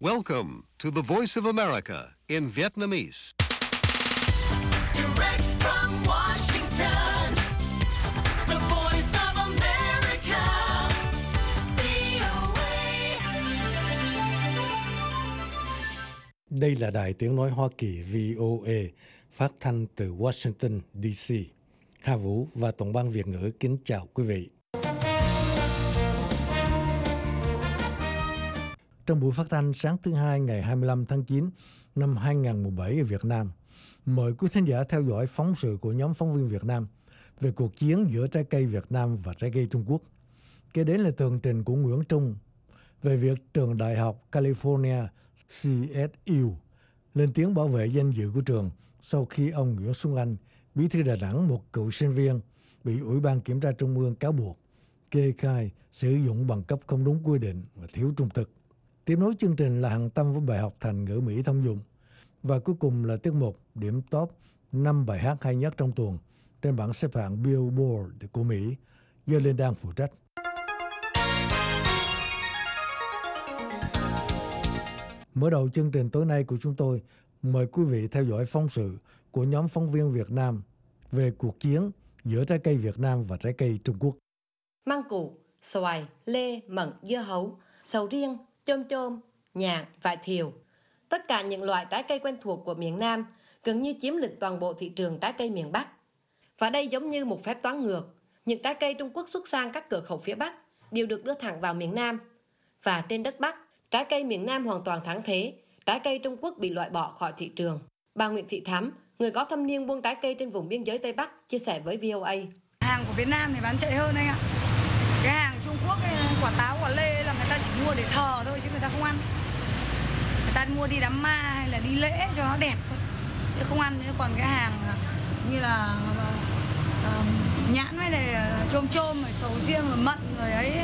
Welcome to the Voice of America in Vietnamese. Direct from Washington, the Voice of America, VOA. Đây là Đài Tiếng Nói Hoa Kỳ VOA, phát thanh từ Washington, D.C. Hà Vũ và Tổng ban Việt ngữ kính chào quý vị. Trong buổi phát thanh sáng thứ Hai ngày 25 tháng 9 năm 2017 ở Việt Nam, mời quý thính giả theo dõi phóng sự của nhóm phóng viên Việt Nam về cuộc chiến giữa trái cây Việt Nam và trái cây Trung Quốc. Kế đến là tường trình của Nguyễn Trung về việc trường Đại học California CSU lên tiếng bảo vệ danh dự của trường sau khi ông Nguyễn Xuân Anh, bí thư Đà Nẵng, một cựu sinh viên, bị Ủy ban Kiểm tra Trung ương cáo buộc kê khai sử dụng bằng cấp không đúng quy định và thiếu trung thực. Tiếp nối chương trình là Hằng Tâm với bài học thành ngữ Mỹ thông dụng. Và cuối cùng là tiết mục điểm top 5 bài hát hay nhất trong tuần trên bảng xếp hạng Billboard của Mỹ do Linh đang phụ trách. Mở đầu chương trình tối nay của chúng tôi, mời quý vị theo dõi phóng sự của nhóm phóng viên Việt Nam về cuộc chiến giữa trái cây Việt Nam và trái cây Trung Quốc. Măng cụt, xoài, lê, mận, dưa hấu, sầu riêng, chôm chôm, nhãn, vải thiều. Tất cả những loại trái cây quen thuộc của miền Nam gần như chiếm lĩnh toàn bộ thị trường trái cây miền Bắc. Và đây giống như một phép toán ngược. Những trái cây Trung Quốc xuất sang các cửa khẩu phía Bắc đều được đưa thẳng vào miền Nam. Và trên đất Bắc, trái cây miền Nam hoàn toàn thắng thế, trái cây Trung Quốc bị loại bỏ khỏi thị trường. Bà Nguyễn Thị Thắm, người có thâm niên buôn trái cây trên vùng biên giới Tây Bắc, chia sẻ với VOA. Hàng của Việt Nam thì bán chạy hơn anh ạ. Cái hàng Trung Quốc ấy, quả táo, quả lê là người ta chỉ mua để thờ thôi chứ người ta không ăn. Người ta mua đi đám ma hay là đi lễ cho nó đẹp thôi, chứ không ăn. Còn cái hàng như là nhãn với này chôm chôm, rồi sầu riêng, rồi mận, rồi ấy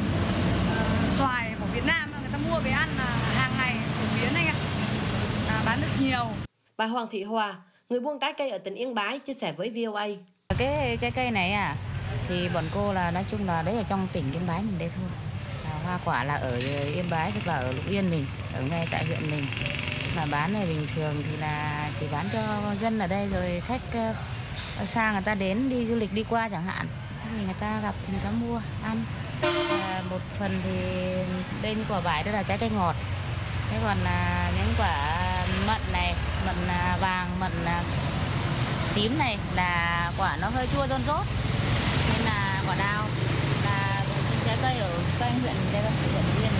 xoài của Việt Nam người ta mua về ăn là hàng ngày phổ biến anh ạ, bán được nhiều. Bà Hoàng Thị Hòa, người buôn trái cây ở tỉnh Yên Bái, chia sẻ với VOA. Cái trái cây này thì bọn cô là nói chung là đấy ở trong tỉnh Yên Bái mình đây thôi. Hoa quả là ở Yên Bái và ở Lục Yên mình, ở ngay tại huyện mình. Mà bán này bình thường thì là chỉ bán cho dân ở đây, rồi khách xa người ta đến đi du lịch đi qua chẳng hạn, thì người ta gặp thì người ta mua ăn. Một phần thì đây như quả vải đó là trái cây ngọt. Thế còn những quả mận này, mận vàng, mận tím này là quả nó hơi chua rôn rốt. Nên là quả đào là những trái cây ở quanh huyện đây, huyện Yên.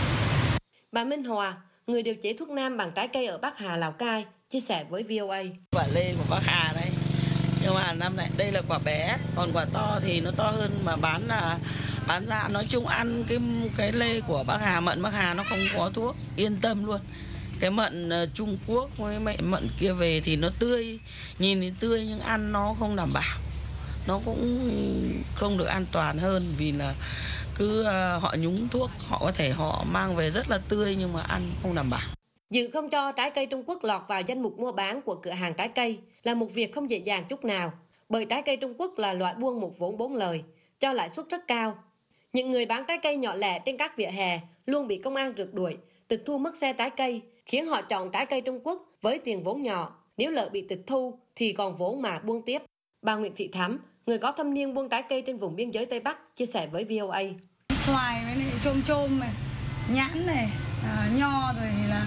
Bà Minh Hòa, người điều chế thuốc nam bằng trái cây ở Bắc Hà, Lào Cai, chia sẻ với VOA. Quả lê của Bắc Hà đây, nhưng mà năm nay đây là quả bé, còn quả to thì nó to hơn, mà bán ra nói chung ăn cái lê của Bắc Hà, mận Bắc Hà nó không có thuốc, yên tâm luôn. Cái mận Trung Quốc với mận kia về thì nó tươi, nhìn thì tươi nhưng ăn nó không đảm bảo, nó cũng không được an toàn hơn, vì là cứ họ nhúng thuốc, họ có thể họ mang về rất là tươi nhưng mà ăn không đảm bảo. Dự không cho trái cây Trung Quốc lọt vào danh mục mua bán của cửa hàng trái cây là một việc không dễ dàng chút nào, bởi trái cây Trung Quốc là loại buôn một vốn bốn lời, cho lãi suất rất cao. Những người bán trái cây nhỏ lẻ trên các vỉa hè luôn bị công an rượt đuổi, tịch thu mất xe trái cây, khiến họ chọn trái cây Trung Quốc với tiền vốn nhỏ. Nếu lỡ bị tịch thu thì còn vốn mà buôn tiếp. Bà Nguyễn Thị Thắm, người có thâm niên buôn trái cây trên vùng biên giới Tây Bắc, chia sẻ với VOA. Xoài với này, chôm chôm này, nhãn này, nho, rồi là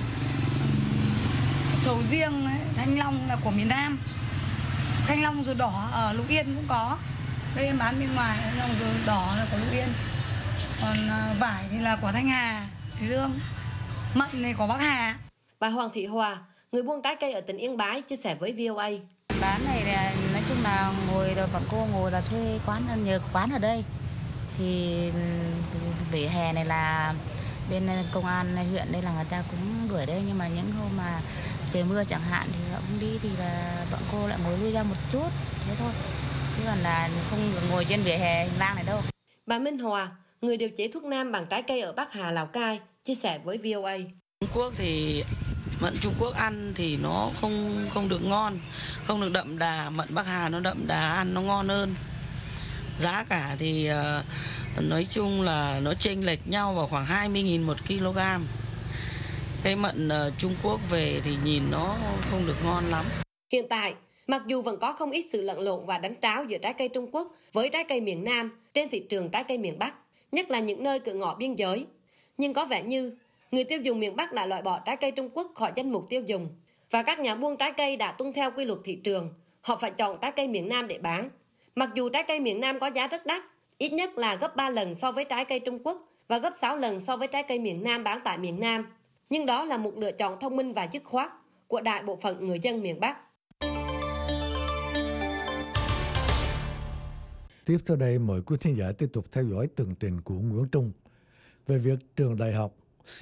sầu riêng ấy, thanh long là của miền Nam. Thanh long ruột đỏ ở Lục Yên cũng có. Đây em bán bên ngoài, thanh long ruột đỏ là của Lục Yên. Còn vải thì là của Thanh Hà, Hải Dương. Mận này của Bắc Hà. Bà Hoàng Thị Hòa, người buôn trái cây ở tỉnh Yên Bái, chia sẻ với VOA. Bán này là, nói chung là ngồi rồi bọn cô ngồi là thuê quán, nhờ quán ở đây. Thì vỉa hè này là bên công an huyện đây là người ta cũng đuổi đây, nhưng mà những hôm mà trời mưa chẳng hạn thì họ không đi thì là bọn cô lại ngồi lui ra một chút, thế thôi. Chứ còn là không ngồi trên vỉa hè hành lang này đâu. Bà Minh Hòa, người điều chế thuốc nam bằng trái cây ở Bắc Hà, Lào Cai, chia sẻ với VOA. Trung Quốc thì mận Trung Quốc ăn thì nó không được ngon, không được đậm đà. Mận Bắc Hà nó đậm đà, ăn nó ngon hơn. Giá cả thì nói chung là nó chênh lệch nhau vào khoảng 20.000 một kg. Cái mận Trung Quốc về thì nhìn nó không được ngon lắm. Hiện tại, mặc dù vẫn có không ít sự lẫn lộn và đánh tráo giữa trái cây Trung Quốc với trái cây miền Nam trên thị trường trái cây miền Bắc, nhất là những nơi cửa ngõ biên giới, nhưng có vẻ như người tiêu dùng miền Bắc đã loại bỏ trái cây Trung Quốc khỏi danh mục tiêu dùng và các nhà buôn trái cây đã tuân theo quy luật thị trường, họ phải chọn trái cây miền Nam để bán. Mặc dù trái cây miền Nam có giá rất đắt, ít nhất là gấp 3 lần so với trái cây Trung Quốc và gấp 6 lần so với trái cây miền Nam bán tại miền Nam, nhưng đó là một lựa chọn thông minh và dứt khoát của đại bộ phận người dân miền Bắc. Tiếp theo đây, mời quý thính giả tiếp tục theo dõi tường trình của Nguyễn Trung về việc trường đại học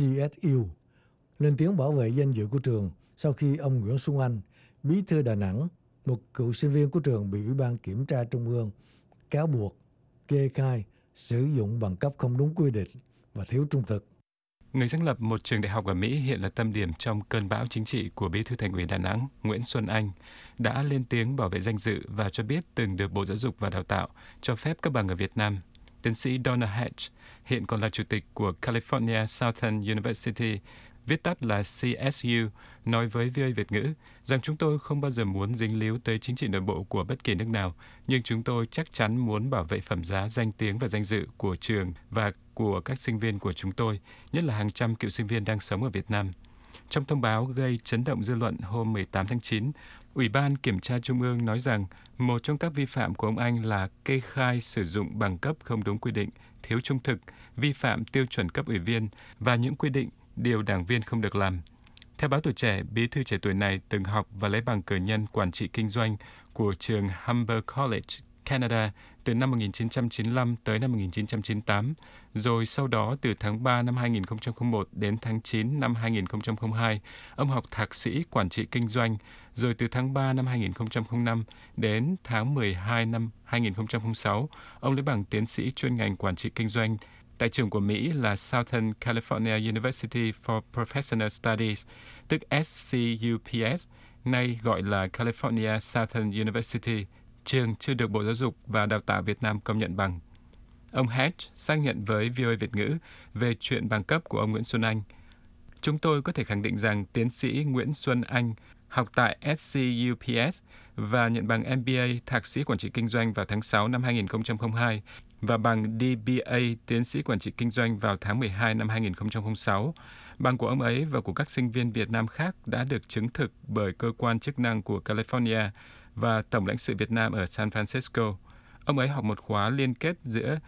CSU lên tiếng bảo vệ danh dự của trường sau khi ông Nguyễn Xuân Anh, bí thư Đà Nẵng, một cựu sinh viên của trường bị Ủy ban Kiểm tra Trung ương cáo buộc kê khai sử dụng bằng cấp không đúng quy định và thiếu trung thực. Người sáng lập một trường đại học ở Mỹ hiện là tâm điểm trong cơn bão chính trị của Bí thư Thành ủy Đà Nẵng Nguyễn Xuân Anh đã lên tiếng bảo vệ danh dự và cho biết từng được Bộ Giáo dục và Đào tạo cho phép cấp bằng ở Việt Nam. Tiến sĩ Donna Hatch, hiện còn là chủ tịch của California Southern University, viết tắt là CSU, nói với VOA Việt ngữ rằng chúng tôi không bao giờ muốn dính líu tới chính trị nội bộ của bất kỳ nước nào, nhưng chúng tôi chắc chắn muốn bảo vệ phẩm giá, danh tiếng và danh dự của trường và của các sinh viên của chúng tôi, nhất là hàng trăm cựu sinh viên đang sống ở Việt Nam. Trong thông báo gây chấn động dư luận hôm 18 tháng 9, Ủy ban Kiểm tra Trung ương nói rằng một trong các vi phạm của ông Anh là kê khai sử dụng bằng cấp không đúng quy định, thiếu trung thực, vi phạm tiêu chuẩn cấp ủy viên và những quy định điều đảng viên không được làm. Theo báo Tuổi Trẻ, bí thư trẻ tuổi này từng học và lấy bằng cử nhân quản trị kinh doanh của trường Humber College, Canada từ năm 1995 tới năm 1998, rồi sau đó từ tháng 3 năm 2001 đến tháng 9 năm 2002, ông học thạc sĩ quản trị kinh doanh, rồi từ tháng 3 năm 2005 đến tháng 12 năm 2006, ông lấy bằng tiến sĩ chuyên ngành quản trị kinh doanh tại trường của Mỹ là Southern California University for Professional Studies, tức SCUPS, nay gọi là California Southern University. Trường chưa được Bộ Giáo dục và Đào tạo Việt Nam công nhận bằng. Ông Hatch xác nhận với VOA Việt ngữ về chuyện bằng cấp của ông Nguyễn Xuân Anh. Chúng tôi có thể khẳng định rằng tiến sĩ Nguyễn Xuân Anh học tại SCUPS và nhận bằng MBA thạc sĩ quản trị kinh doanh vào tháng 6 năm 2002 và bằng DBA tiến sĩ quản trị kinh doanh vào tháng 12 năm 2006. Bằng của ông ấy và của các sinh viên Việt Nam khác đã được chứng thực bởi cơ quan chức năng của California và Tổng lãnh sự Việt Nam ở San Francisco. Ông ấy học một khóa liên kết giữa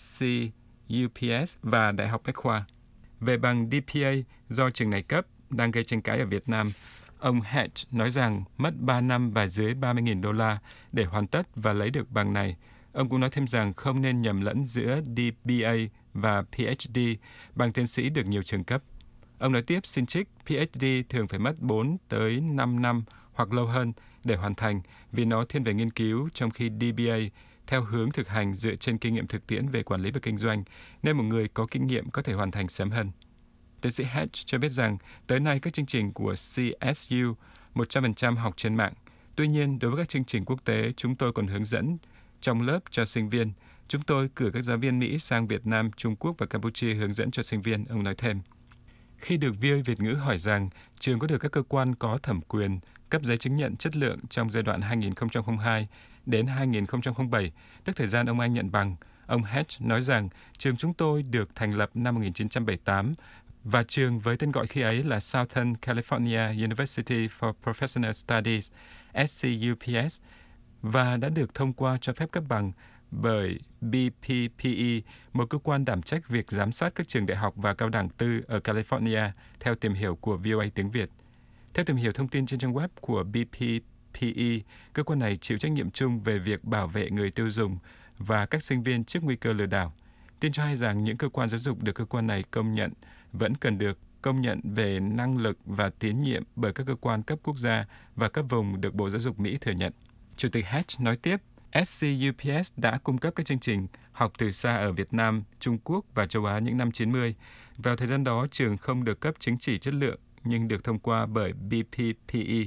SCUPS và Đại học Bách Khoa. Về bằng DPA do trường này cấp đang gây tranh cãi ở Việt Nam, ông Hatch nói rằng mất 3 năm và dưới 30.000 đô la để hoàn tất và lấy được bằng này. Ông cũng nói thêm rằng không nên nhầm lẫn giữa DBA và PhD, bằng tiến sĩ được nhiều trường cấp. Ông nói tiếp, xin trích, PhD thường phải mất 4 tới 5 năm hoặc lâu hơn để hoàn thành vì nó thiên về nghiên cứu, trong khi DBA theo hướng thực hành dựa trên kinh nghiệm thực tiễn về quản lý và kinh doanh, nên một người có kinh nghiệm có thể hoàn thành sớm hơn. Tiến sĩ Hatch cho biết rằng tới nay các chương trình của CSU 100% học trên mạng. Tuy nhiên, đối với các chương trình quốc tế, chúng tôi còn hướng dẫn trong lớp cho sinh viên. Chúng tôi cử các giáo viên Mỹ sang Việt Nam, Trung Quốc và Campuchia hướng dẫn cho sinh viên, ông nói thêm. Khi được VOA Việt ngữ hỏi rằng trường có được các cơ quan có thẩm quyền cấp giấy chứng nhận chất lượng trong giai đoạn 2002 đến 2007, tức thời gian ông Anh nhận bằng, ông Hatch nói rằng trường chúng tôi được thành lập năm 1978 và trường với tên gọi khi ấy là Southern California University for Professional Studies, SCUPS, và đã được thông qua cho phép cấp bằng bởi BPPE, một cơ quan đảm trách việc giám sát các trường đại học và cao đẳng tư ở California, theo tìm hiểu của VOA tiếng Việt. Theo tìm hiểu thông tin trên trang web của BPPE, cơ quan này chịu trách nhiệm chung về việc bảo vệ người tiêu dùng và các sinh viên trước nguy cơ lừa đảo. Tin cho hay rằng những cơ quan giáo dục được cơ quan này công nhận vẫn cần được công nhận về năng lực và tín nhiệm bởi các cơ quan cấp quốc gia và cấp vùng được Bộ Giáo dục Mỹ thừa nhận. Chủ tịch Hatch nói tiếp, SCUPS đã cung cấp các chương trình học từ xa ở Việt Nam, Trung Quốc và châu Á những năm 90. Vào thời gian đó, trường không được cấp chứng chỉ chất lượng nhưng được thông qua bởi BPPE.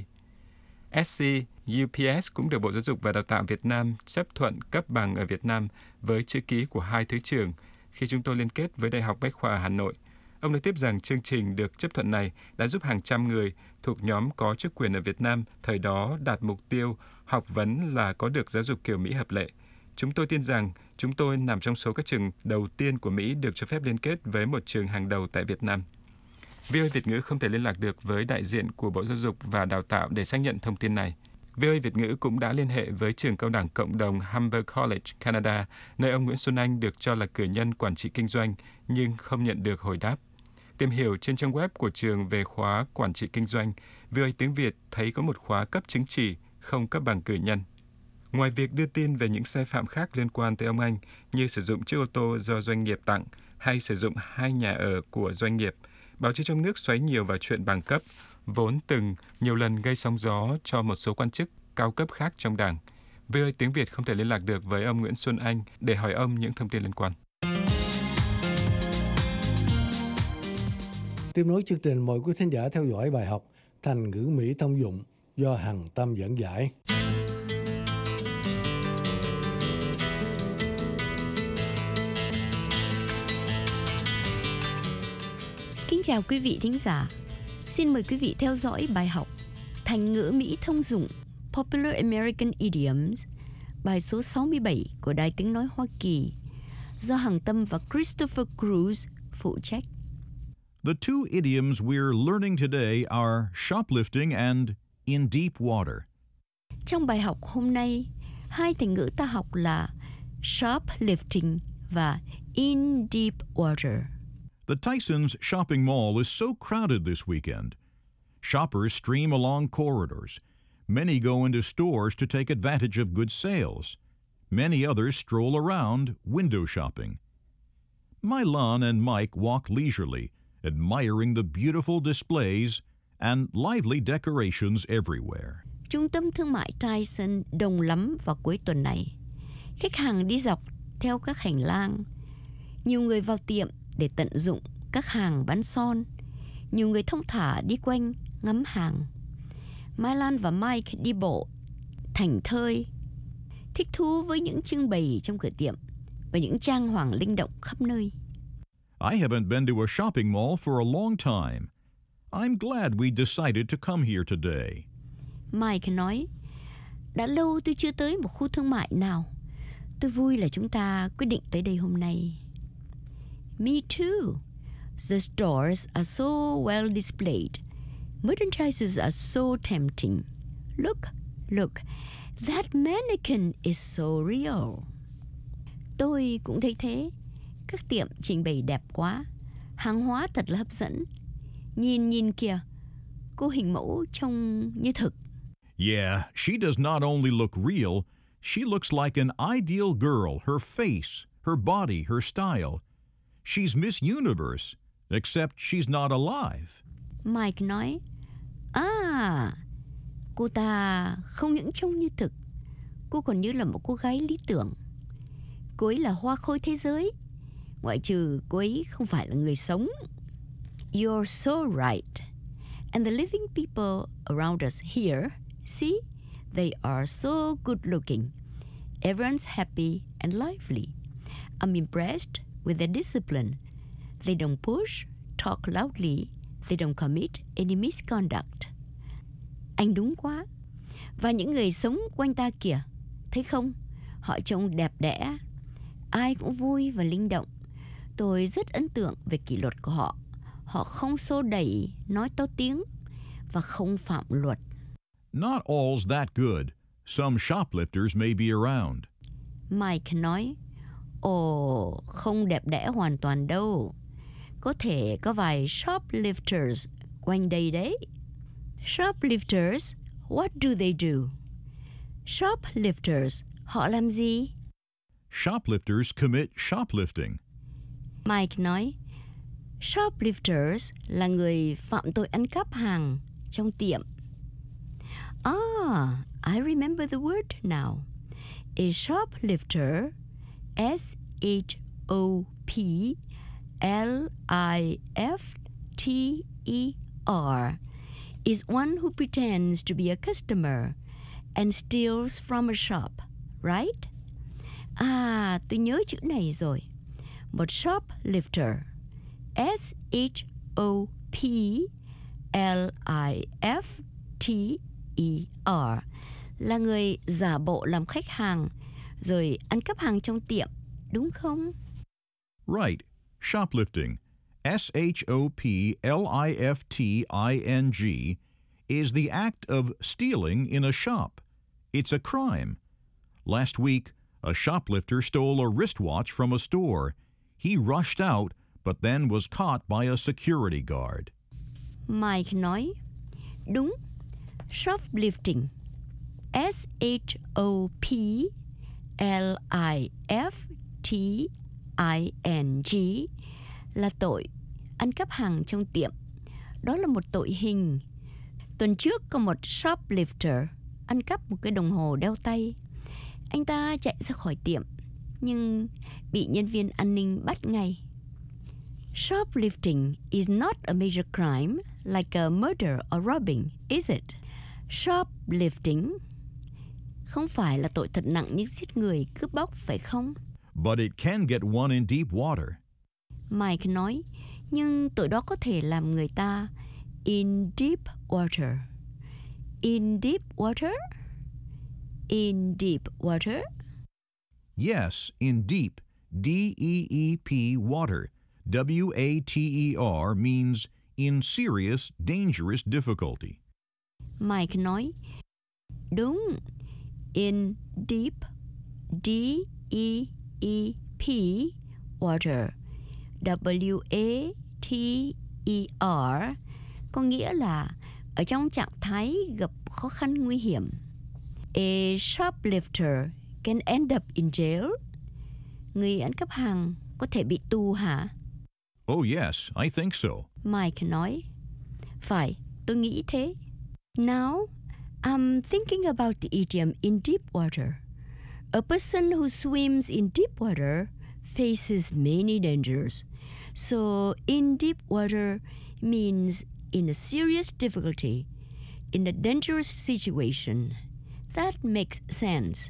SCUPS cũng được Bộ Giáo dục và Đào tạo Việt Nam chấp thuận cấp bằng ở Việt Nam với chữ ký của 2 thứ trưởng khi chúng tôi liên kết với Đại học Bách Khoa ở Hà Nội. Ông nói tiếp rằng chương trình được chấp thuận này đã giúp hàng trăm người thuộc nhóm có chức quyền ở Việt Nam thời đó đạt mục tiêu học vấn là có được giáo dục kiểu Mỹ hợp lệ. Chúng tôi tin rằng chúng tôi nằm trong số các trường đầu tiên của Mỹ được cho phép liên kết với một trường hàng đầu tại Việt Nam. VOA Việt ngữ không thể liên lạc được với đại diện của Bộ Giáo dục và Đào tạo để xác nhận thông tin này. VOA Việt ngữ cũng đã liên hệ với trường cao đẳng cộng đồng Humber College, Canada, nơi ông Nguyễn Xuân Anh được cho là cử nhân quản trị kinh doanh, nhưng không nhận được hồi đáp. Tìm hiểu trên trang web của trường về khóa quản trị kinh doanh, VOA tiếng Việt thấy có một khóa cấp chứng chỉ, không cấp bằng cử nhân. Ngoài việc đưa tin về những sai phạm khác liên quan tới ông Anh, như sử dụng chiếc ô tô do doanh nghiệp tặng hay sử dụng 2 nhà ở của doanh nghiệp, báo chí trong nước xoáy nhiều vào chuyện bằng cấp, vốn từng nhiều lần gây sóng gió cho một số quan chức cao cấp khác trong Đảng. VOA tiếng Việt không thể liên lạc được với ông Nguyễn Xuân Anh để hỏi ông những thông tin liên quan. Tiếp nối chương trình, mời quý thính giả theo dõi bài học Thành ngữ Mỹ thông dụng do Hằng Tâm giảng giải. Kính chào quý vị thính giả. Xin mời quý vị theo dõi bài học Thành ngữ Mỹ thông dụng Popular American Idioms, bài số 67 của Đài Tiếng Nói Hoa Kỳ, do Hằng Tâm và Christopher Cruz phụ trách. The two idioms we're learning today are shoplifting and in deep water. Trong bài học hôm nay, hai thành ngữ ta học là shoplifting và in deep water. The Tyson's shopping mall is so crowded this weekend. Shoppers stream along corridors. Many go into stores to take advantage of good sales. Many others stroll around window shopping. Mylan and Mike walk leisurely, admiring the beautiful displays and lively decorations everywhere. Trung tâm thương mại Tyson đông lắm vào cuối tuần này. Khách hàng đi dọc theo các hành lang. Nhiều người vào tiệm để tận dụng các hàng bán son. Nhiều người thong thả đi quanh ngắm hàng. Mylan và Mike đi bộ thảnh thơi, thích thú với những trưng bày trong cửa tiệm và những trang hoàng linh động khắp nơi. I haven't been to a shopping mall for a long time. I'm glad we decided to come here today. Mike nói, đã lâu tôi chưa tới một khu thương mại nào. Tôi vui là chúng ta quyết định tới đây hôm nay. Me too. The stores are so well displayed. Merchandises are so tempting. Look, that mannequin is so real. Tôi cũng thấy thế. Các tiệm trình bày đẹp quá. Hàng hóa thật là hấp dẫn. Nhìn kìa, cô hình mẫu trông như thực. Yeah, she does not only look real, she looks like an ideal girl. Her face, her body, her style. She's Miss Universe, except she's not alive. Mike nói, cô ta không những trông như thực, cô còn như là một cô gái lý tưởng. Cô ấy là hoa khôi thế giới, ngoại trừ cô ấy không phải là người sống. You're so right. And the living people around us here, see, they are so good looking. Everyone's happy and lively. I'm impressed with their discipline. They don't push, talk loudly. They don't commit any misconduct. Anh đúng quá. Và những người sống quanh ta kìa, thấy không? Họ trông đẹp đẽ. Ai cũng vui và linh động. Tôi rất ấn tượng về kỷ luật của họ. Họ không xô đẩy, nói to tiếng và không phạm luật. Not all's that good. Some shoplifters may be around. Mike nói, không đẹp đẽ hoàn toàn đâu. Có thể có vài shoplifters quanh đây đấy. Shoplifters, what do they do? Shoplifters, họ làm gì? Shoplifters commit shoplifting. Mike nói, shoplifters là người phạm tội ăn cắp hàng trong tiệm. I remember the word now. A shoplifter, S-H-O-P-L-I-F-T-E-R, is one who pretends to be a customer and steals from a shop, right? Tôi nhớ chữ này rồi. Một shoplifter, S-H-O-P-L-I-F-T-E-R là người giả bộ làm khách hàng rồi ăn cắp hàng trong tiệm, đúng không? Right. Shoplifting, S-H-O-P-L-I-F-T-I-N-G, is the act of stealing in a shop. It's a crime. Last week, a shoplifter stole a wristwatch from a store. He rushed out, but then was caught by a security guard. Mike nói, đúng, shoplifting, S-H-O-P-L-I-F-T-I-N-G, là tội ăn cắp hàng trong tiệm. Đó là một tội hình. Tuần trước có một shoplifter ăn cắp một cái đồng hồ đeo tay. Anh ta chạy ra khỏi tiệm, nhưng bị nhân viên an ninh bắt ngay. Shoplifting is not a major crime like a murder or robbing, is it? Shoplifting không phải là tội thật nặng như giết người, cướp bóc, phải không? But it can get one in deep water. Mike nói, nhưng tội đó có thể làm người ta in deep water. In deep water? In deep water? Yes, in deep, D-E-E-P, water. W-A-T-E-R means in serious, dangerous difficulty. Mike nói, đúng, in deep, D-E-E-P, water, W-A-T-E-R, có nghĩa là ở trong trạng thái gặp khó khăn nguy hiểm. A shoplifter can end up in jail. Người ăn cắp hàng có thể bị tù hả? Oh yes, I think so. Mike nói, phải, tôi nghĩ thế. Now, I'm thinking about the idiom in deep water. A person who swims in deep water faces many dangers. So, in deep water means in a serious difficulty, in a dangerous situation. That makes sense.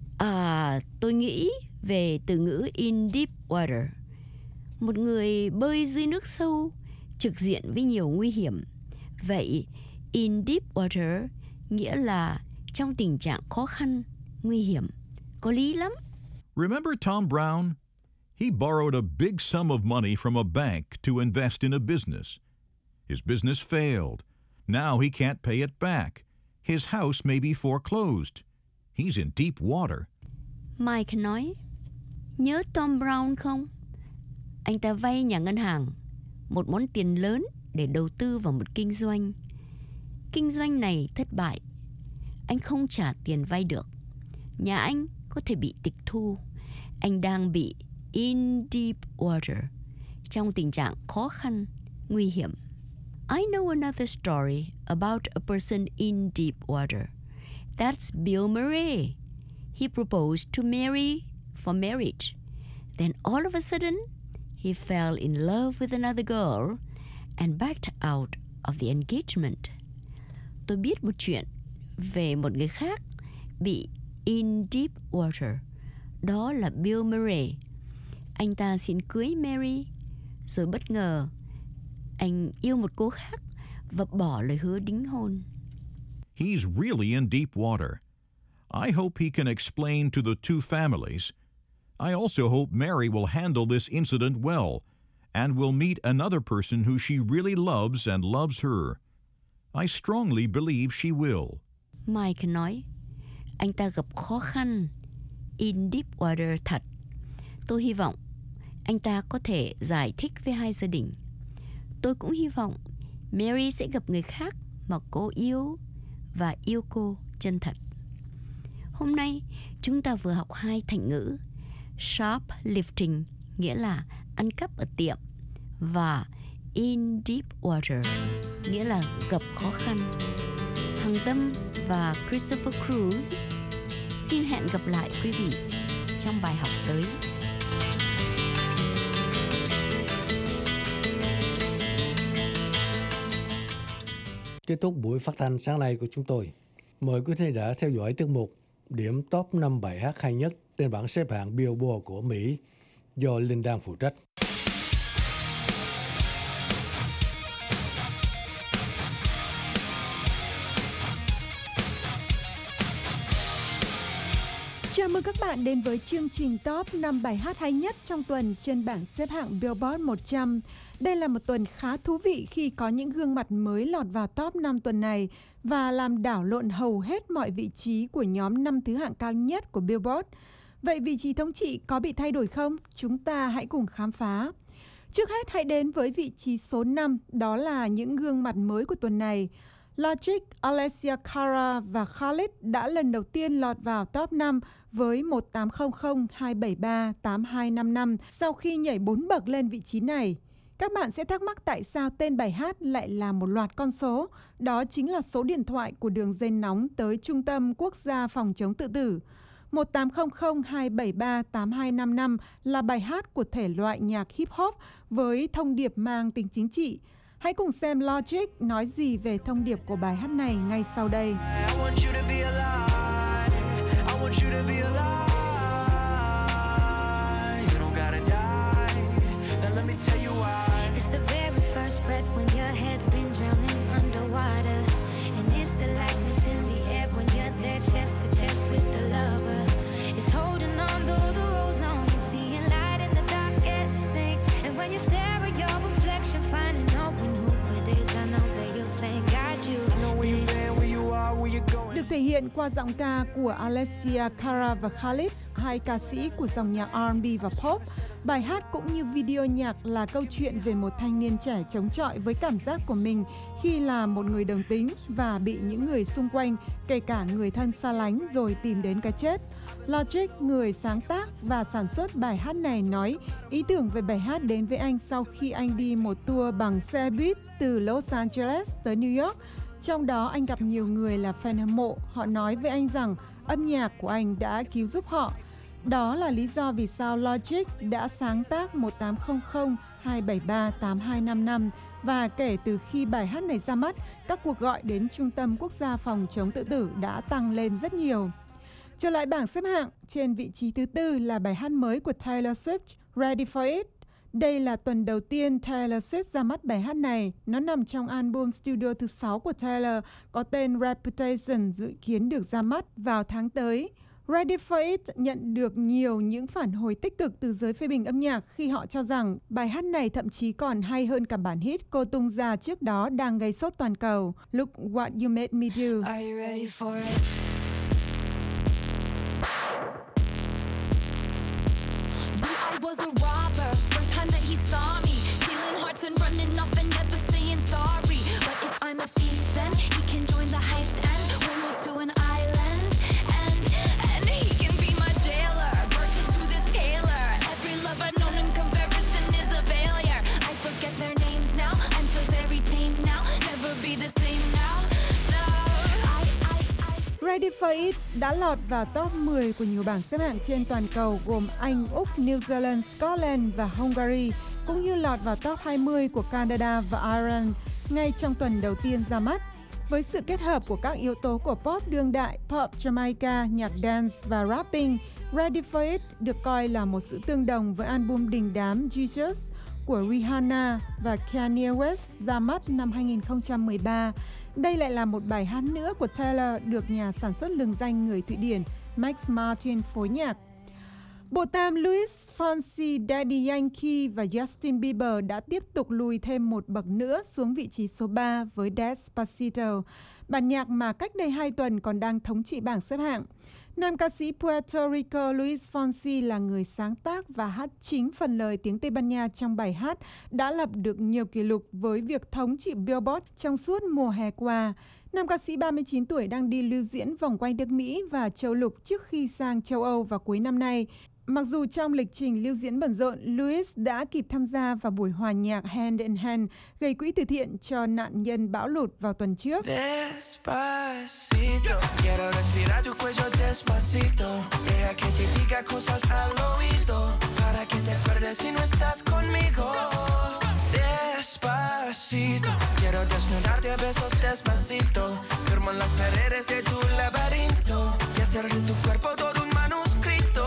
Tôi nghĩ về từ ngữ in deep water. Một người bơi dưới nước sâu, trực diện với nhiều nguy hiểm. Vậy, in deep water nghĩa là trong tình trạng khó khăn, nguy hiểm. Có lý lắm. Remember Tom Brown? He borrowed a big sum of money from a bank to invest in a business. His business failed. Now he can't pay it back. His house may be foreclosed. He's in deep water. Mike nói, nhớ Tom Brown không? Anh ta vay nhà ngân hàng một món tiền lớn để đầu tư vào một kinh doanh. Kinh doanh này thất bại. Anh không trả tiền vay được. Nhà anh có thể bị tịch thu. Anh đang bị in deep water, trong tình trạng khó khăn, nguy hiểm. I know another story about a person in deep water. That's Bill Murray. He proposed to Mary for marriage. Then all of a sudden, he fell in love with another girl and backed out of the engagement. Tôi biết một chuyện về một người khác bị in deep water. Đó là Bill Murray. Anh ta xin cưới Mary, rồi bất ngờ anh yêu một cô khác và bỏ lời hứa đính hôn. He's really in deep water. I hope he can explain to the two families. I also hope Mary will handle this incident well and will meet another person who she really loves and loves her. I strongly believe she will. Mike nói, anh ta gặp khó khăn, in deep water thật. Tôi hy vọng anh ta có thể giải thích với hai gia đình. Tôi cũng hy vọng Mary sẽ gặp người khác mà cô yêu và yêu cô chân thật. Hôm nay chúng ta vừa học hai thành ngữ shoplifting nghĩa là ăn cắp ở tiệm và in deep water nghĩa là gặp khó khăn. Hằng Tâm và Christopher Cruz xin hẹn gặp lại quý vị trong bài học tới. Kết thúc buổi phát thanh sáng nay của chúng tôi. Mời quý thính giả theo dõi tiết mục Điểm Top 5 bài hát hay nhất trên bảng xếp hạng Billboard của Mỹ do Linh Đan phụ trách. Chào mừng các bạn đến với chương trình top 5 bài hát hay nhất trong tuần trên bảng xếp hạng Billboard 100. Đây là một tuần khá thú vị khi có những gương mặt mới lọt vào top 5 tuần này và làm đảo lộn hầu hết mọi vị trí của nhóm 5 thứ hạng cao nhất của Billboard. Vậy vị trí thống trị có bị thay đổi không? Chúng ta hãy cùng khám phá. Trước hết hãy đến với vị trí số 5, đó là những gương mặt mới của tuần này. Logic, Alessia Cara và Khalid đã lần đầu tiên lọt vào top 5 với 1800 273 8255 sau khi nhảy 4 bậc lên vị trí này. Các bạn sẽ thắc mắc tại sao tên bài hát lại là một loạt con số. Đó chính là số điện thoại của đường dây nóng tới Trung tâm Quốc gia Phòng chống tự tử. 1800 273 8255 là bài hát của thể loại nhạc hip hop với thông điệp mang tính chính trị. Hãy cùng xem Logic nói gì về thông điệp của bài hát này ngay sau đây. It's the very first breath when your head's been drowning underwater. And it's the lightness in the air when you're there chest to chest with the lover. It's holding on though the road's long and seeing light in the darkest things. And when you stare at your reflection, finding out who it is, I know that you'll thank God you. I know where you've been, where you are, where you're going. Được thể hiện qua giọng ca của Alessia Cara và Khalid, hai ca sĩ của dòng nhạc R&B và pop. Bài hát cũng như video nhạc là câu chuyện về một thanh niên trẻ chống chọi với cảm giác của mình khi là một người đồng tính và bị những người xung quanh, kể cả người thân xa lánh rồi tìm đến cái chết. Logic, người sáng tác và sản xuất bài hát này nói ý tưởng về bài hát đến với anh sau khi anh đi một tour bằng xe buýt từ Los Angeles tới New York. Trong đó anh gặp nhiều người là fan hâm mộ. Họ nói với anh rằng âm nhạc của anh đã cứu giúp họ. Đó là lý do vì sao Logic đã sáng tác 1800 273 8255 và kể từ khi bài hát này ra mắt, các cuộc gọi đến Trung tâm Quốc gia Phòng chống tự tử đã tăng lên rất nhiều. Trở lại bảng xếp hạng, trên vị trí thứ tư là bài hát mới của Taylor Swift, Ready for It. Đây là tuần đầu tiên Taylor Swift ra mắt bài hát này. Nó nằm trong album studio thứ 6 của Taylor có tên Reputation, dự kiến được ra mắt vào tháng tới. Ready for It nhận được nhiều những phản hồi tích cực từ giới phê bình âm nhạc khi họ cho rằng bài hát này thậm chí còn hay hơn cả bản hit cô tung ra trước đó đang gây sốt toàn cầu, Look What You Made Me Do. Are you ready for it? I was a robber, first time that he saw me, stealing hearts and running off and never saying sorry. But if I'm a thief, then he can join the heist and we'll move to an island. And he can be my jailer, birth into this tailor. Every love I've known in comparison is a failure. I forget their names now, I'm so very tame now, never be the same now. No, Ready for It đã lọt vào top 10 của nhiều bảng xếp hạng trên toàn cầu gồm Anh, Úc, New Zealand, Scotland và Hungary, cũng như lọt vào top 20 của Canada và Ireland ngay trong tuần đầu tiên ra mắt. Với sự kết hợp của các yếu tố của pop đương đại, pop Jamaica, nhạc dance và rapping, Ready for It được coi là một sự tương đồng với album đình đám Jesus của Rihanna và Kanye West ra mắt năm 2013. Đây lại là một bài hát nữa của Taylor được nhà sản xuất lừng danh người Thụy Điển Max Martin phối nhạc. Bộ tam Luis Fonsi, Daddy Yankee và Justin Bieber đã tiếp tục lùi thêm một bậc nữa xuống vị trí số 3 với Despacito, bản nhạc mà cách đây 2 tuần còn đang thống trị bảng xếp hạng. Nam ca sĩ Puerto Rico Luis Fonsi là người sáng tác và hát chính phần lời tiếng Tây Ban Nha trong bài hát, đã lập được nhiều kỷ lục với việc thống trị Billboard trong suốt mùa hè qua. Nam ca sĩ 39 tuổi đang đi lưu diễn vòng quanh nước Mỹ và châu lục trước khi sang châu Âu vào cuối năm nay. Mặc dù trong lịch trình lưu diễn bận rộn, Luis đã kịp tham gia vào buổi hòa nhạc Hand in Hand gây quỹ từ thiện cho nạn nhân bão lụt vào tuần trước. Despacito, quiero respirar tu cuello despacito. Deja que te diga cosas al oído, para que te acuerdes si no estás conmigo. Despacito, quiero desnudarte a besos despacito. Firmo en las paredes de tu laberinto y hacer de tu cuerpo todo un manuscrito.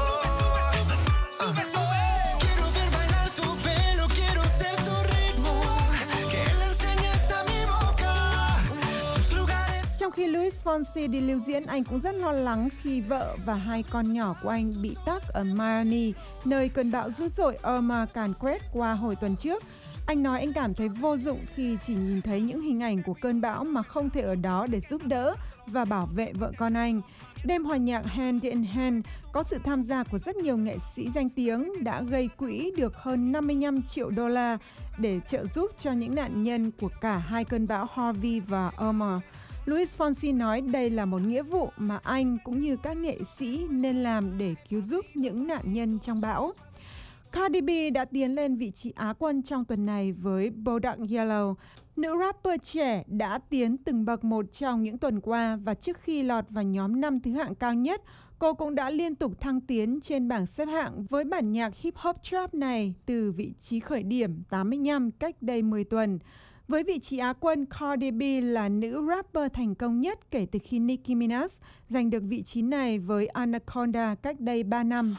Trong khi Luis Fonsi đi lưu diễn, anh cũng rất lo lắng khi vợ và hai con nhỏ của anh bị tắc ở Miami, nơi cơn bão dữ dội Irma càn quét qua hồi tuần trước. Anh nói anh cảm thấy vô dụng khi chỉ nhìn thấy những hình ảnh của cơn bão mà không thể ở đó để giúp đỡ và bảo vệ vợ con anh. Đêm hòa nhạc Hand in Hand có sự tham gia của rất nhiều nghệ sĩ danh tiếng đã gây quỹ được hơn 55 triệu đô la để trợ giúp cho những nạn nhân của cả hai cơn bão Harvey và Irma. Luis Fonsi nói đây là một nghĩa vụ mà anh cũng như các nghệ sĩ nên làm để cứu giúp những nạn nhân trong bão. Cardi B đã tiến lên vị trí Á quân trong tuần này với Bodak Yellow. Nữ rapper trẻ đã tiến từng bậc một trong những tuần qua và trước khi lọt vào nhóm 5 thứ hạng cao nhất, cô cũng đã liên tục thăng tiến trên bảng xếp hạng với bản nhạc hip hop trap này từ vị trí khởi điểm 85 cách đây 10 tuần. Với vị trí Á quân, Cardi B là nữ rapper thành công nhất kể từ khi Nicki Minaj giành được vị trí này với Anaconda cách đây 3 năm.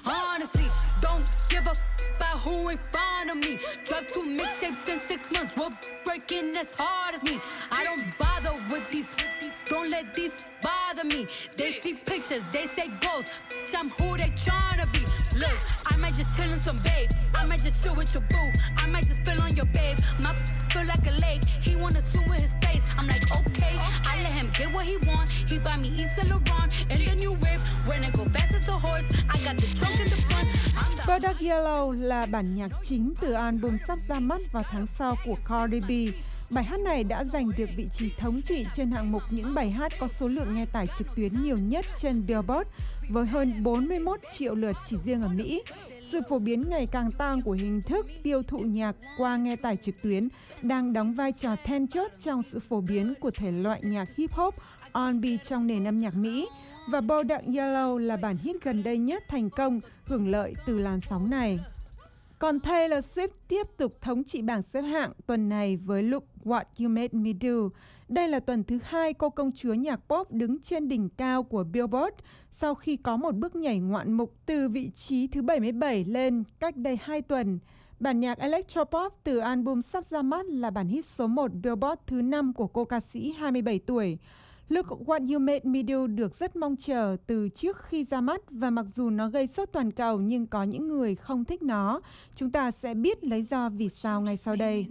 Who in front of me? Dropped 2 mixtapes in 6 months. We're breaking as hard as me. I don't bother with these. Don't let these bother me. They see pictures, they say goals. I'm who they tryna be. Look, I might just chill in some babe. I might just chill with your boo. I might just spill on your babe. My feel like a lake. He wanna swim with his face. I'm like, okay. I let him get what he want. He buy me Yves Saint Laurent and the new whip. When I go fast as a horse, I got the trunk in the front. Bodak Yellow là bản nhạc chính từ album sắp ra mắt vào tháng sau của Cardi B. Bài hát này đã giành được vị trí thống trị trên hạng mục những bài hát có số lượng nghe tải trực tuyến nhiều nhất trên Billboard với hơn 41 triệu lượt chỉ riêng ở Mỹ. Sự phổ biến ngày càng tăng của hình thức tiêu thụ nhạc qua nghe tải trực tuyến đang đóng vai trò then chốt trong sự phổ biến của thể loại nhạc hip hop, R&B trong nền âm nhạc Mỹ. Và Bodak Yellow là bản hit gần đây nhất thành công hưởng lợi từ làn sóng này. Còn Taylor Swift tiếp tục thống trị bảng xếp hạng tuần này với Look What You Made Me Do. Đây là tuần thứ 2 cô công chúa nhạc pop đứng trên đỉnh cao của Billboard sau khi có một bước nhảy ngoạn mục từ vị trí thứ 77 lên cách đây 2 tuần. Bản nhạc electropop từ album sắp ra mắt là bản hit số 1 Billboard thứ 5 của cô ca sĩ 27 tuổi. Look What You Made Me Do được rất mong chờ từ trước khi ra mắt và mặc dù nó gây sốt toàn cầu nhưng có những người không thích nó. Chúng ta sẽ biết lý do vì sao ngay sau đây.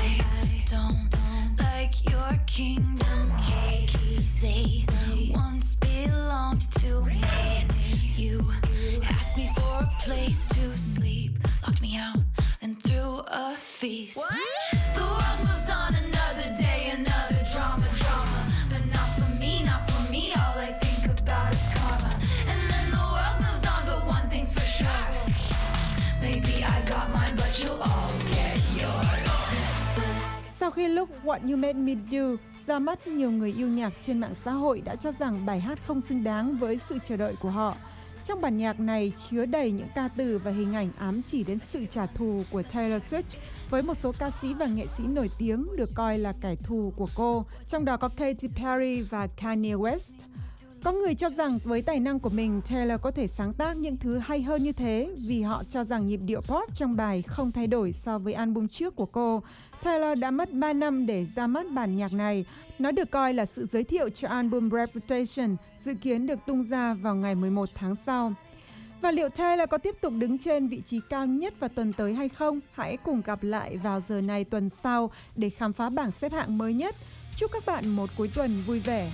Sau khi Look What You Made Me Do ra mắt, nhiều người yêu nhạc trên mạng xã hội đã cho rằng bài hát không xứng đáng với sự chờ đợi của họ. Trong bản nhạc này chứa đầy những ca từ và hình ảnh ám chỉ đến sự trả thù của Taylor Swift với một số ca sĩ và nghệ sĩ nổi tiếng được coi là kẻ thù của cô, trong đó có Katy Perry và Kanye West. Có người cho rằng với tài năng của mình, Taylor có thể sáng tác những thứ hay hơn như thế vì họ cho rằng nhịp điệu pop trong bài không thay đổi so với album trước của cô. Taylor đã mất 3 năm để ra mắt bản nhạc này. Nó được coi là sự giới thiệu cho album Reputation, dự kiến được tung ra vào ngày 11 tháng sau. Và liệu Taylor có tiếp tục đứng trên vị trí cao nhất vào tuần tới hay không? Hãy cùng gặp lại vào giờ này tuần sau để khám phá bảng xếp hạng mới nhất. Chúc các bạn một cuối tuần vui vẻ.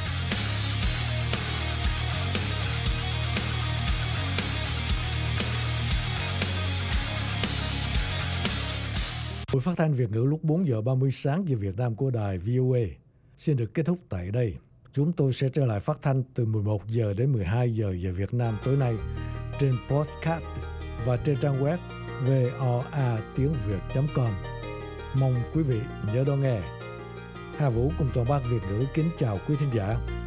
Buổi phát thanh Việt ngữ lúc 4 giờ 30 sáng giờ Việt Nam của đài VOA xin được kết thúc tại đây. Chúng tôi sẽ trở lại phát thanh từ 11 giờ đến 12 giờ giờ Việt Nam tối nay trên podcast và trên trang web voa.tiếng.việt.com. Mong quý vị nhớ đón nghe. Hà Vũ cùng toàn ban Việt ngữ kính chào quý thính giả.